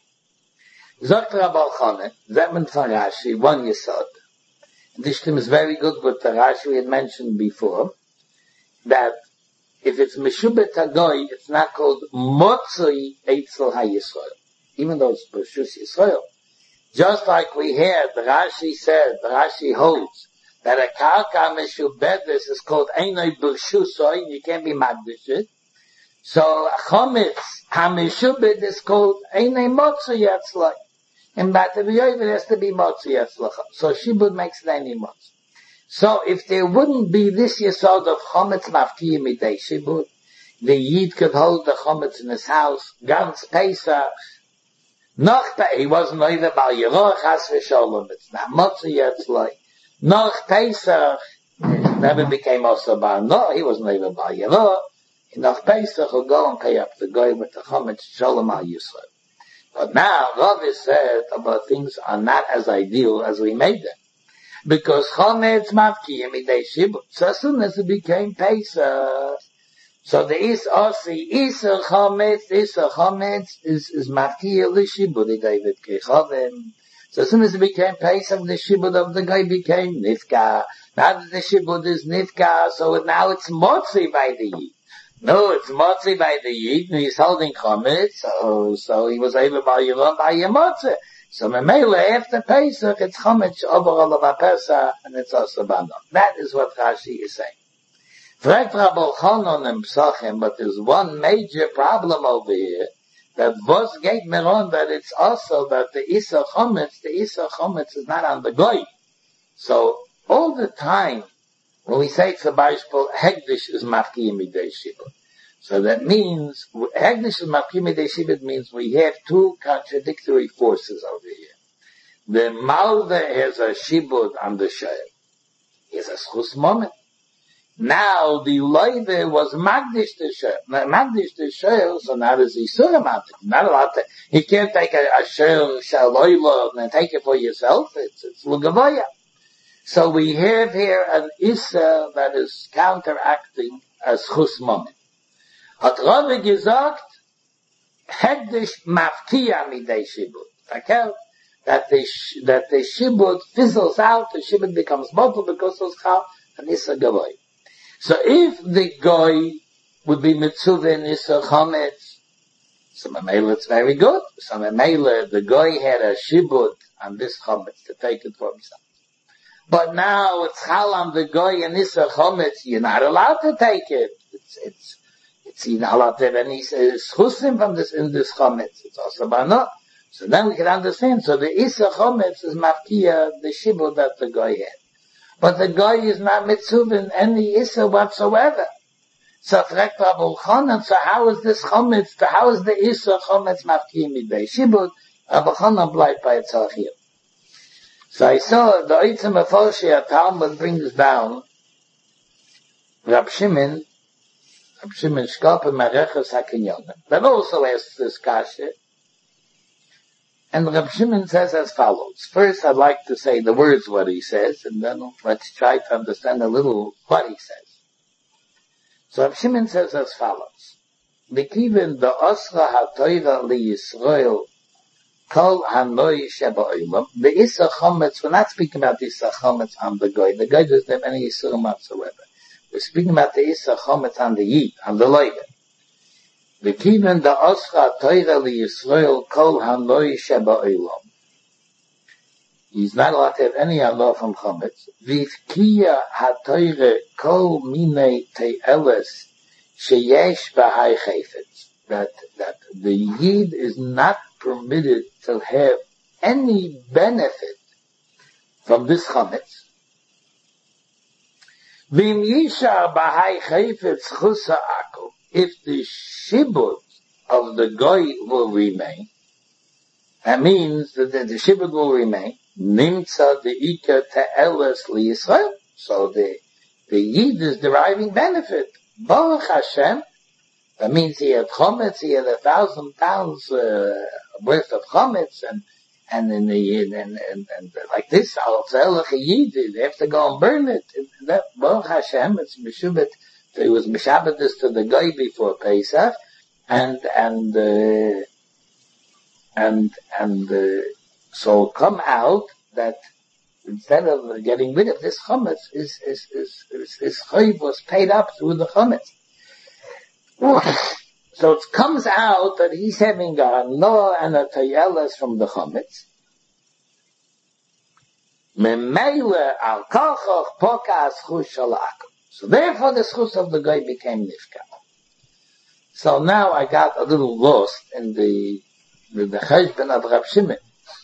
Zogt Rabbi Chanan, Zeman von Rashi, one Yisod. This thing is very good with the Rashi we had mentioned before, that if it's Meshubet HaGoy, it's not called Motzoi Eitzel HaYisrael. Even though it's B'Reshus Yisrael. Just like we heard, the Rashi said, the Rashi holds, that a Karka Meshubetis is called Einoi B'Reshusoi, you can't be Magdish it. So, Chometz HaMeshubet is called Einoi Motzoi Yetzloi. And Bataviyoy, it has to be Motzoi Yetzloi. So, Shibud makes it Einoi Motzoi. So if there wouldn't be this yesod of chometz mafkiyim midei shibud, the Yid could hold the chometz in his house, ganz Pesach, noch he wasn't either bal yeroch has v'sholom, it's not motzei yetzloi, noch Pesach, it never became also bar, no, he wasn't either bal yeroch, noch Pesach will go and pay up the guy with the chometz sholom al Yisrael. But now, Rav is said about things are not as ideal as we made them. Because chometz mafkiyim midei shibud. So as soon as it became Pesach, so the is osi iser chometz, iser chometz is is mafkiyim l'shibud. David kechovim So as soon as it became Pesach, the shibud of the guy became Nifka. Now that the shibud is Nifka, so now it's Motzi by the Yid. No, it's Motzi by the Yid, and he's holding Chometz, so, so he was able by Yerom by Yemotze. So Memele, after Pesach, it's Chometz overall of Pesach, and it's also Banon. That is what Rashi is saying. Fragt Rabbi Chanan and Psachim, but there's one major problem over here, that was geht mir on that it's also that the Isa Chometz, the Isa Chometz is not on the Goy. So, all the time, when we say for Beispiel, Hegdish is Mafki Midei Shibud. So that means, Hegdish is Mafki Midei Shibud means we have two contradictory forces over here. The Malva has a Shibud on the Sheil. He has a Schus Moment. Now the Loive was Magdish to Sheil. Magdish to Sheil, so now there's Isur amount. Not allowed to, he can't take a, a Sheil, Shaloilo, and take it for yourself. It's, it's Lugavoya. So we have here an Issa that is counteracting a Schus Moment. Hat Rave gesagt, Hegdish Mafkia Midei Shibud. Okay? That the, that the Shibud fizzles out, the Shibud becomes bottle because of how an Issa Gavoy. So if the Goy would be Mitzuvah in Issa Chometz, so Mamela it's very good. So Mamela, the Goy had a Shibud on this Chometz to take it for himself. But now it's Chal on the Goy and Issa Chometz, you're not allowed to take it. It's, it's, it's, you're not allowed to have any Schusim from this, in this Chometz. It's also Bano. So then we can understand. So the Issa Chometz is Mafkia, the Shibud that the Goy had. But the guy is not mitzvah in any issa whatsoever. So fragt Rabbi Chanan, so how is this chometz, how is the issa chometz mafki midei shibud? Rabbi Chanan bleibt by itself here. So I saw the Eitzim Meforshi Talmud brings down Rab Shimon, Rab Shimon Shkop and Mareches HaKinyonim. That also asks this kasha. And Rab Shimon says as follows. First, I'd like to say the words what he says, and then let's try to understand a little what he says. So Rab Shimon says as follows. L'kivin the Osra HaToira li Yisrael kol hanoi sheba olam. The Issa Chometz, we're not speaking about the Issa Chometz on the Goy. The Goy doesn't have any Issa whatsoever. We're speaking about the Issa Chometz on the Yid, on the Loive. The Kiven the Oscha Toira li Yisrael kol hanoi sheba olam. He's not allowed to have any Allah from Chometz. V'ivkiya ha'toire kol minei te'eles sheyesh b'hai chayfetz. That, that the Yid is not permitted to have any benefit from this Chometz. V'im yishar b'hai chayfetz chusa akol. If the shibud of the goy will remain, that means that the, the shibud will remain. Nimtza the ikar te'eles li Yisrael. So the the yid is deriving benefit. Baruch Hashem. That means he had chometz. He had a thousand pounds uh, worth of chometz, and and in the and and, and, and like this, al tzelach yid, they have to go and burn it. That Baruch Hashem. It's meshubet. It was Mishabbatis to the guy before Pesach, and, and, uh, and, and, uh, so come out that instead of getting rid of this chometz, is, is, is, is, his chayv was paid up through the chometz. So it comes out that he's having a no and a tayeles from the chometz. Memele al kochoch pokas chushalak. So therefore the schus of the guy became nifka. So now I got a little lost in the, the, the cheshbon of Rab Shimon.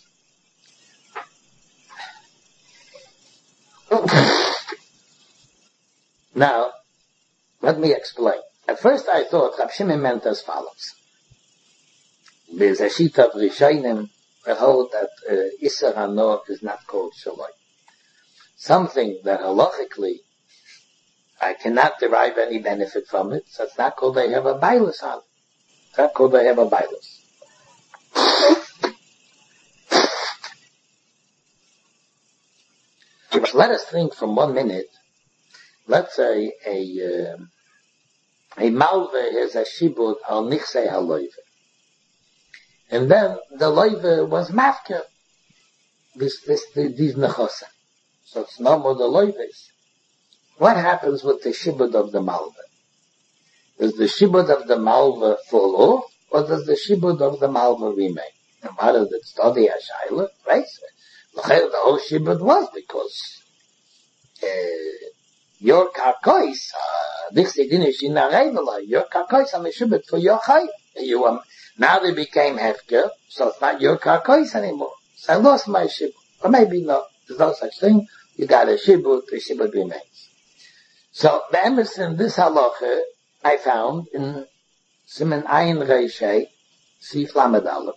Now, let me explain. At first I thought Rab Shimon meant as follows. There's a sheet of Rishonim that hold that uh, Isser HaNor is not called Shaloi. Something that halachically I cannot derive any benefit from it, so it's not called they have a bailus on it. It's not called they have a bailus. Let us think from one minute. Let's say a uh, a malve has a shibud al nichsei haloive, and then the loive was mafker. this, this, these nechosa. So it's no more the loives. What happens with the shibud of the malva? Does the shibud of the malva fall off, or does the shibud of the malva remain? No matter the study Ashayla, right? The whole shibud was because uh, your karkois, this idinish in a your karkois are shibud for your chay. You um, now they became hefker, so it's not your karkois anymore. So I lost my shibud. Or maybe not. There's no such thing. You got a shibud, the shibud remains. So the emerson in this halacha I found in Siman Ayin Reishei, Sif Lamed Aleph.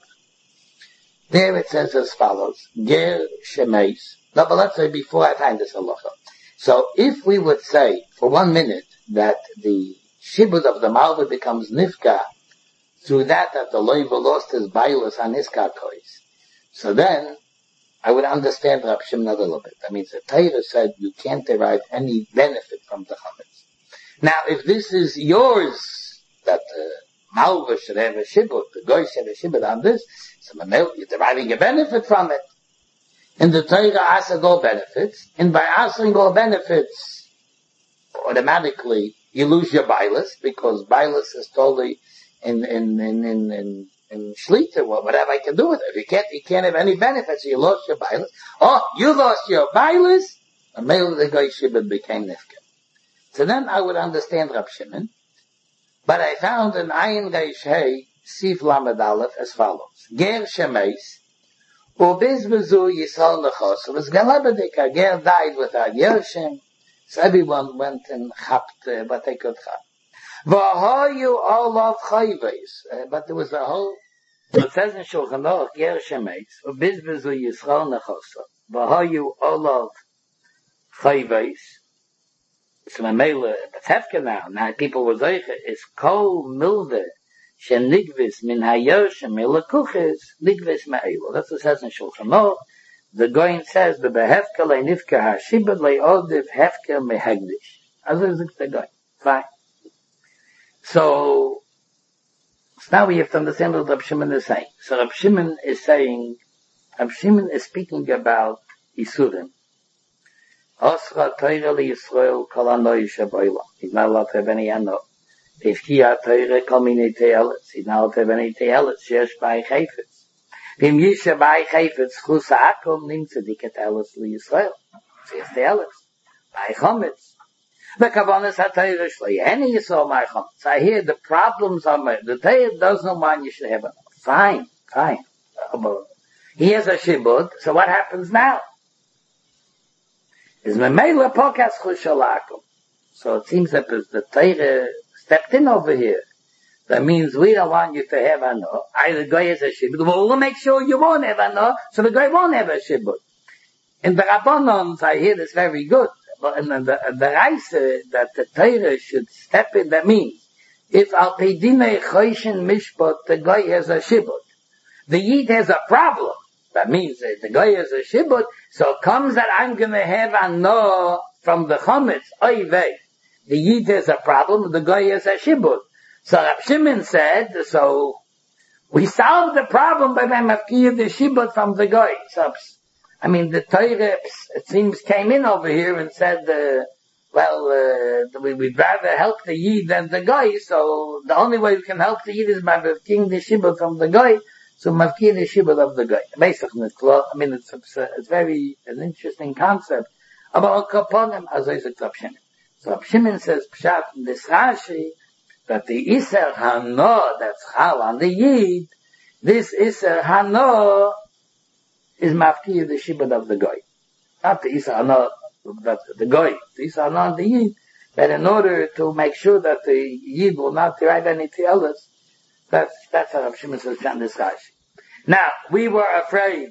There it says as follows, Ger Shemeis. No, but let's say before I find this halacha. So if we would say for one minute that the shibud of the malva becomes nifka through that that the loiva lost his bailus on his karkois, so then I would understand Rab Shimon a little bit. That means the Torah said you can't derive any benefit from the chametz. Now, if this is yours, that the malva should have a shibud, the goy should have a shibud on this, so you're deriving a benefit from it. And the Torah asks all benefits, and by asking all benefits, automatically you lose your bailus, because bailus is totally in, in, in, in, in in Shlita, well, whatever I can do with it. If you can't, you can't have any benefits, so you lost your bailus. Oh, you lost your bailus, and maybe the guy shibud became nifka. So then I would understand Rab Shimon, but I found an Ayin Reish Hei, Sif Lamed Aleph, as follows. Ger Shemeis, Ubizbezu Yisrael Nechos, was Galabedika, Ger died without Yershim, so everyone went and chapped uh, what they could chap. V'hoyu olav chayves, uh, but there was a whole, it says in Shulchan Aruch, Ger Shemeis, Ubizbezu Yisrael Nechos, V'hoyu olav chayves, so Mamela, but Hefka now, now people were zeiche, is kol milde, shen nigvis min hayoshim milekuches, nigvis ma'elu. That's what it says in Shulchan Aruch. The Goyin says, the behefka le nifka ha-shibad le odiv hefka mehegdish. As is the Goyin. Fine. So, so now we have to understand what Rab Shimon is saying. So Rab Shimon is saying, Rab Shimon is speaking about Isurim. Osra Torah li Yisrael kol hanoi shaboila. He's not allowed to have any ano. V'ifkiya Torah kol minei te'eletz. He's not allowed to have any te'eletz. Sheyesh bai chayfetz. V'im yisha bai chayfetz chus ha'akom nimtze diket te'eletz li Yisrael. Sheyesh te'eletz. Bai chometz. V'kavonis ha-Torah shlo yeheni Yisrael bai chometz. So I hear the problems are my, the Torah does not mind you should have it. Fine, fine. He has a shibud, so what happens now? Is memela pokas chushalakum. So it seems that the Torah stepped in over here. That means we don't want you to have ano. Either guy has a shibud. Well, we'll make sure you won't have ano, so the guy won't have a shibud. In the Rabbanons, I hear this very good. But in the, the, the Reise, that the Torah should step in, that means, if al pedine choishin mishpat, the guy has a shibud. The Yid has a problem. That means that the guy has a shibud, so it comes that I'm gonna have a no from the chometz, oy vey. The Yid has a problem, the guy has a shibud. So Rab Shimon said, so, we solved the problem by them afkir the shibud from the guy. So, I mean, the Torah, it seems, came in over here and said, uh, well, uh, we, we'd rather help the Yid than the guy, so the only way we can help the Yid is by afkir the shibud from the guy. So mafkir the shibud of the guy. Basically, I mean, it's, it's, it's very, an interesting concept about kaponim as Isaac Rab Shimon. So Rab Shimon says, Pshat, in this Rashi, that the Iser Hano, that's Chal on the Yid, this Iser Hano is mafkir the shibud of the guy. Not the Iser Hano, that the guy, the Iser Hano on the Yid, but in order to make sure that the Yid will not derive anything else, That's, that's how Rab Shimon says in this Rashi. Now, we were afraid.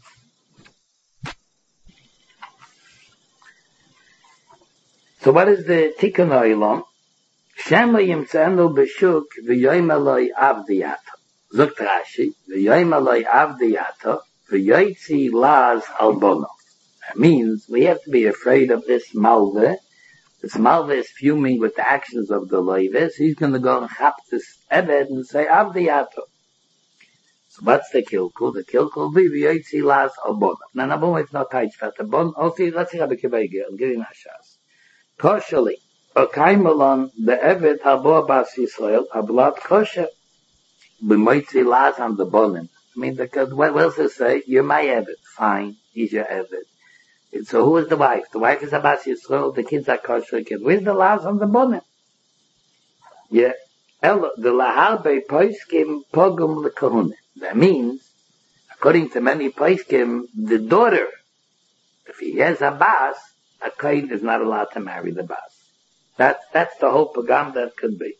So what is the Tikkun Olam? Shema yimtzenu b'shuk v'yoyim aloi avdiyato. Zokt Rashi, v'yoyim aloi avdiyato, v'yoytzi laz albono. That means we have to be afraid of this malve. This malva is fuming with the actions of the loives. He's going to go and chap this eved and say, Avdiyato. So what's the kilkul? The kilkul be the Yotzi Las Abon. Now, Abon is not tight, but the Bon, also, let's see Rabbi Kivege, I'm giving Hashas. Koshali, Okay Malon, the Evet Habo Bas Yisrael, Ablat Kosher, B'moitzi Las on the Bonim. I mean, because what else to say? You're my Evet. Fine, he's your Evet. So who is the wife? The wife is Abbas Yisrael, the kids are kosher kids. Where's the Las on the Bonim? Yeah. El, the Laharbe Poiskim Pogum Lekahune. That means, according to many Poiskim, the daughter, if he has a Bas, a Kohen is not allowed to marry the Bas. That, that's the whole pagam that could be.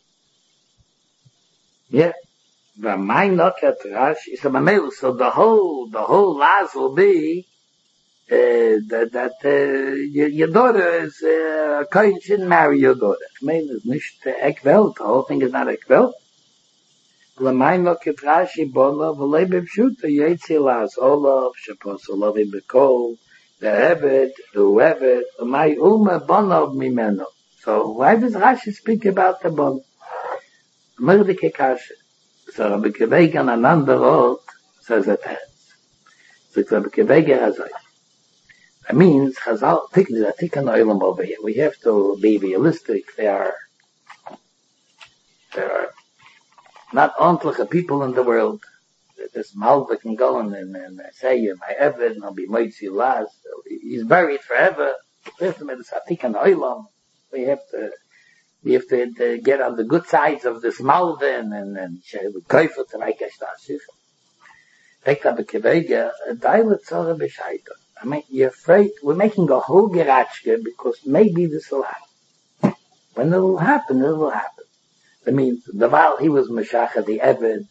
Yeah. But my not at Rashi, so so the whole, the whole Laz will be, uh, that, that, uh, your, your daughter is, uh, a Kohen shouldn't marry your daughter. I mean, it's not ekvelt, the whole thing is not ekvelt. L'may not at Rashi, Bola, v'lei b'pshuta, yetzi Laz, Olav, Shapos, Olavi B'kol, the Eved, the Eved, my Uma Bonov Mimeno. So why does Rashi speak about the Bon? Merdike Kasha. So Rabbi Kivege on another road says it has. So Rabbi Kivege has like. That means Chazal, take the Tikkun Olam over here. We have to be realistic. There are, there are not ontliche people in the world. This Malva can go and, and, and say, you're my Eved, and I'll be Moitzi Laz. He's buried forever. We have to make the Tikkun Olam. We have to, we have to, to get on the good sides of this Malva and, and, and Koifer to make a Shtashif. Take Rabbi Kivege, a Dailet Tzora B'Shaita. I mean, you're afraid, we're making a whole geratchke because maybe this will happen. When it will happen, it will happen. I mean, the while he was Meshacha, the Eved,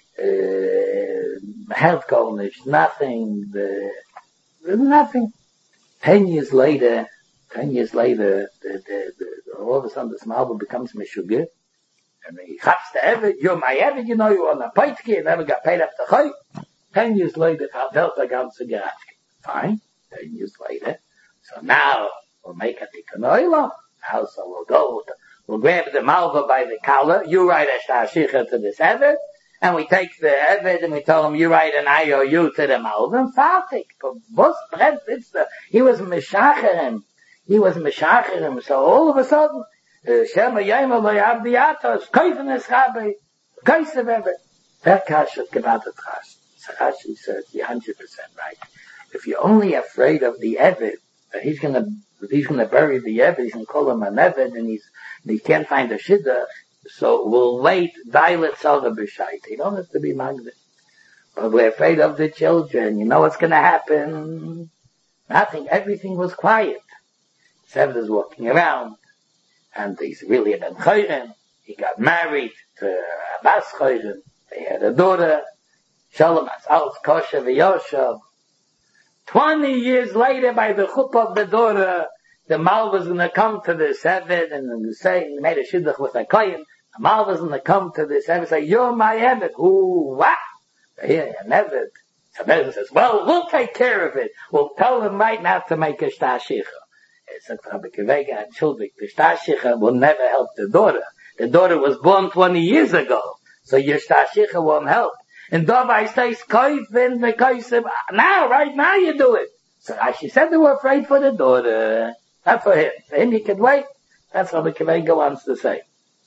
uh, health Golnish, nothing, the, nothing. Ten years later, ten years later, the, the, the, all of a sudden the Smalva becomes Meshugah, and he chaps the Eved, you're my Eved, you know, you're on a Paitke, you never got paid up the Chay. Ten years later, Delta Gamsa Geratchke. Fine. Ten years later. So now, we'll make a Tikkun Olam. How so we'll go, we'll grab the Malva by the collar, you write a Shtashicha to this Eved, and we take the Eved and we tell him, you write an I O U to the Malva, and Fatik. But what's bread, it's the, he was Meshacherim. He was Meshacherim. So all of a sudden, Shema Yema Lo Yavdi Atos, Koifen Eschabe, Koisev Eved. That Kasha Gebatet Rashi. So Rashi says, you're one hundred percent right. If you're only afraid of the Eved, that he's gonna, he's gonna bury the Eved, he's gonna call him an Eved, and he's, and he can't find a Shidduch, so we'll wait, Dailet Tzora B'Shaita. You don't have to be Magdeh. But we're afraid of the children. You know what's gonna happen? Nothing. Everything was quiet. Seved is walking around, and he's really a Ben Chayren. He got married to Abbas Chayren. They had a daughter, Shalom As'al Kosher V'Yoshav. Twenty years later, by the chuppah of the daughter, the Malva's gonna come to the Eved and say, he made a shidduch with a kohen. The Malva's gonna come to this Eved and say, you're my Eved. Ooh, wow. Here, an Eved. So Bezin says, well, we'll take care of it. We'll tell him right now to make a Shtashicha. It's like Rabbi Kivege and Childrik. The Shtashicha will never help the daughter. The daughter was born twenty years ago. So your Shtashicha won't help. And Dovai says, Koifin, the Koisim, now, right now you do it. So she said they were afraid for the daughter, not for him. For him, he could wait. That's what the Kivega wants to say.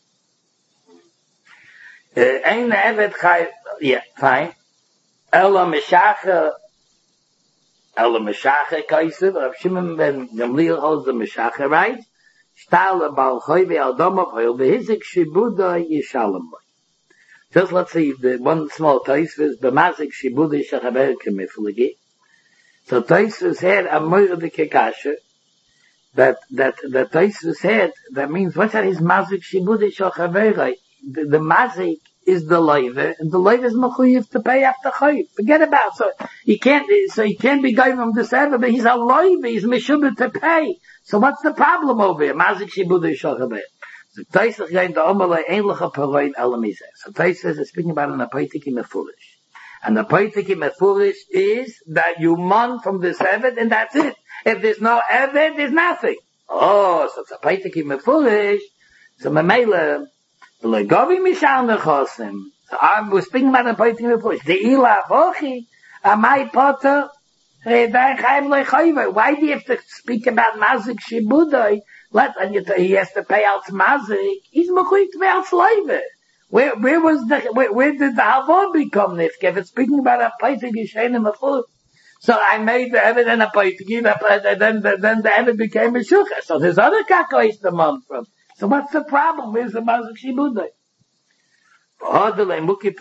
Ein Evet Chai, yeah, fine. Ela Meshacha, Ela Meshacha Koisim, Rav Shimon ben Gamliel holds the Meshacha, right? Shtala Bal Choy Ve'aldoma Choy, Ve'hizik Shibuda Yishalom. Just let's see, the one small Taisvis, B'mazik Shibudi Shechaber Kemifligi. So Taisvis had a Moirdike Kasha, that, that, the Taisvis had, that means, what's that, is Mazik Shibudi Shechaber? The, the Mazik is the Leiva, and the Leiva is Mechuyev to pay after Chayiv. Forget about it. So he can't, so he can't be going from this ever, but he's a Leiva, he's Meshubah to pay. So what's the problem over here? Mazik Shibudi Shechaber. So Taisvis gain the Omalei Einliche Paroin Elamizeh. So Taisvis is speaking about an Apoitiki Mefurish. And the Apoitiki Mefurish is that you mon from this Eved and that's it. If there's no Eved, there's nothing. Oh, so it's Apoitiki Mefurish. So Mamela, Legovi Mishal Nechosim. So I was speaking about the pointing of push. The ila vochi, amai potter, why do you have to speak about mazik shibudai? Let and you he has to pay out mazik. He's mechuyev to pay out leiva. Where where was the where, where did the havon become nifke? If it's speaking about a pointing yishenim a food. So I made the Eved and a pointing, and then then the Eved became a shukha. So there's other kakois the month from. So what's the problem? Where's the mazik shibudai? Why did the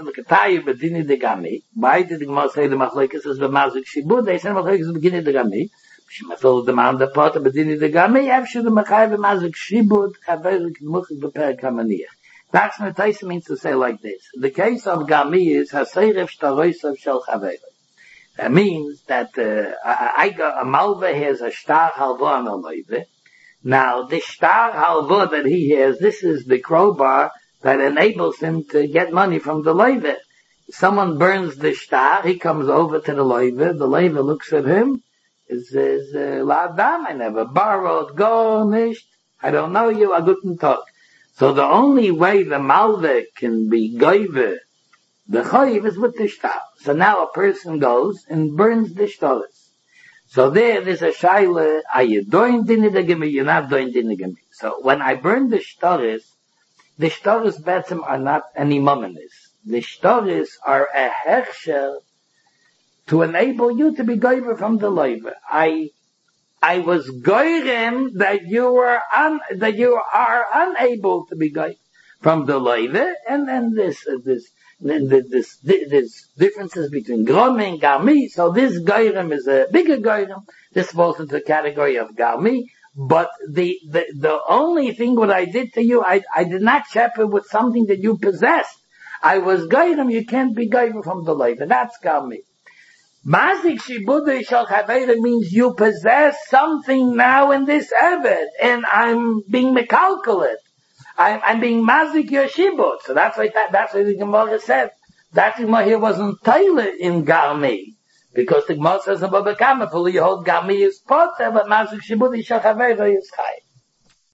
Gemara say the machlekes is the mazik shibud? They said machlekes is the beginning of the gami. Shemafil the man the part of the beginning of the gami. After the machay the mazik shibud, chaverik muchik beper kamaniach. That's what Taisa means to say like this. The case of gami is haseirev shtaroisav shel chaverik. That means that uh, I got a malva has a star halva on a loive. Now the star halva that he has, this is the crowbar that enables him to get money from the leiva. Someone burns the shtar, he comes over to the leiva, the leiva looks at him, he says, La dam, I never borrowed, go, nicht, I don't know you, I couldn't talk. So the only way the malva can be goive, the chayiv is with the shtar. So now a person goes and burns the shtaris. So there, there's a shaila, are you doing dinidagami, you're not doing dinidagami. So when I burn the shtaris, the shtaris betzim are not any momenis. The shtaris are a hechsher to enable you to be goyver from the leiva. I, I was goyrem that you were un, that you are unable to be goyver from the leiva, and then this, uh, this, this, this, this differences between grom and garmi. So this goyrem is a bigger goyrem. This falls into the category of garmi. But the, the, the only thing what I did to you, I, I did not shepherd with something that you possessed. I was goyim, you can't be goyim from the life. And that's garmi. Mazik shibudai shal chaveira means you possess something now in this eved, and I'm being mekalkulit. I'm, I'm being mazik your shibud. So that's why, that, that's what the Gemara said. That Gemara here wasn't tailored in garmi. Because the Gemara says about the Kama, you hold Gami is potter, but Mazik Shibudi Shachaveira is Chai.